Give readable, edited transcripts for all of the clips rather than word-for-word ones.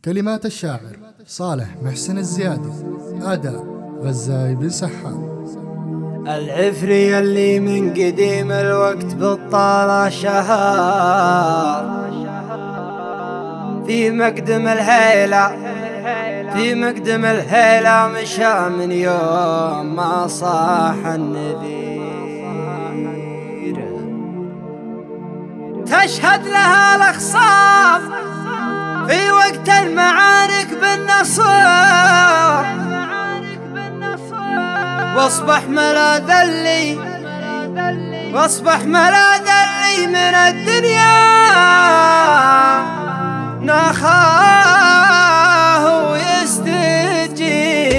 كلمات الشاعر صالح محسن الزيادي، أداء غزاي بن سحاب. العفري اللي من قديم الوقت بالطالة شهر في مقدم الهيلة مشى من يوم ما صاح النذير. تشهد لها الأخصام في وقت المعارك بالنصر، واصبح ملاذ لي من الدنيا، نخاه ويستجيب.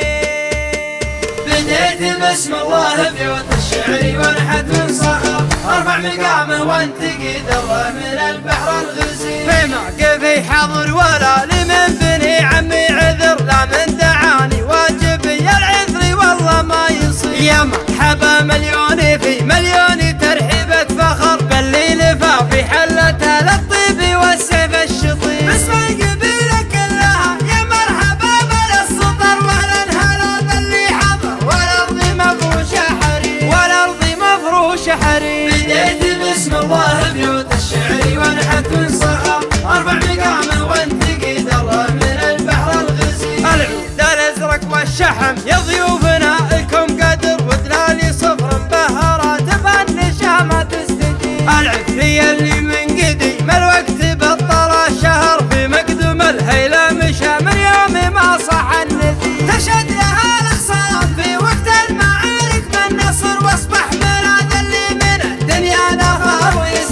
بديت باسم الله بيوت الشعر ونحت من صخر، ارفع مقامه وانتقي دره من البحر الغزير. في موقفي حضر ولا لمن بني عمي عذر، لا من دعاني واجبي العذري والله ما يصير. يا مرحبا مليوني في مليوني ترحيبة فخر، باللي لفا في حلتها للطيب والسيف الشطير. باسم القبيلة كلها يا مرحبا بلا السطر، واهلا هلا باللي حضر والارض مفروشة حرير. بديت باسم الله بيوت الشعر ونحت من صخر، ارفع مقامه وانتقي دره من البحر الغزير. العود الازرق والشحم يا ضيوفنا لكم قدر، ودلالي صفر مبهرات فالنشامة تستجيب. العفري اللي من قديم الوقت بطل الشهر، في مقدم الهيلة مشى من يوم ما صح النذير. تشهد لها الاخصام في وقت المعارك بالنصر، واصبح ملاذ اللي من الدنيا نخاه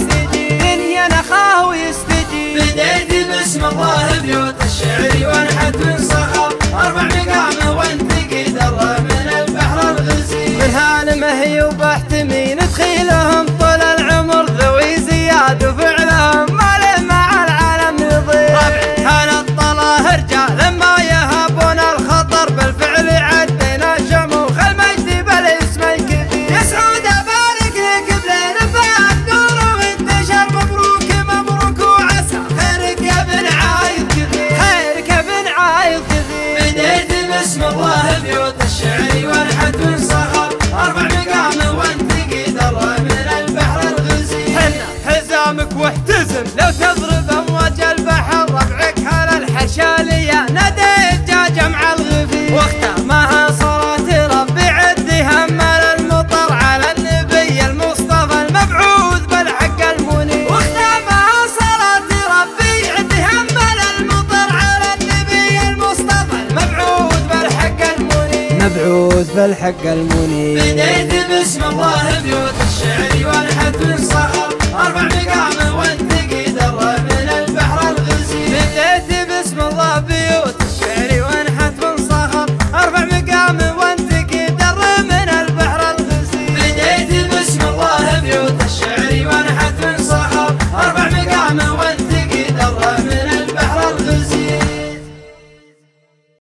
ويستجيب. بديت باسم الله بيوت الشعر ونحت من صخر، ارفع مقامه وانتقي دره من البحر الغزير. من هالمهي وبحتمي ندخيلهم طول العمر، ذوي زياد وفعلهم ما له مع العالم نظير. ربع هلا الطلاه رجال ما يهابون الخطر، بالفعل عدينا شموخ المجد بالاسم الكبير. يا سعود ابارك لك بليل بعد نور وانتشر، مبروك وعسى خيرك يا بن عايض كثير. بديت باسم الله بيوت الشعر ونحت من صخر، ارفع مقامه وانتقي دره من البحر الغزير. حنا حزامك واحتزم لو تضرب امواج البحر، ربعك هلا الحشاليه ناديت جا جمع الغفير. واختامها صلاة ربي عدي همل المطر على النبي المصطفى المبعوث بالحق المنير. واختامها صلاة ربي عدي همل المطر على النبي المصطفى المبعوث بالحق المنير. بديت باسم الله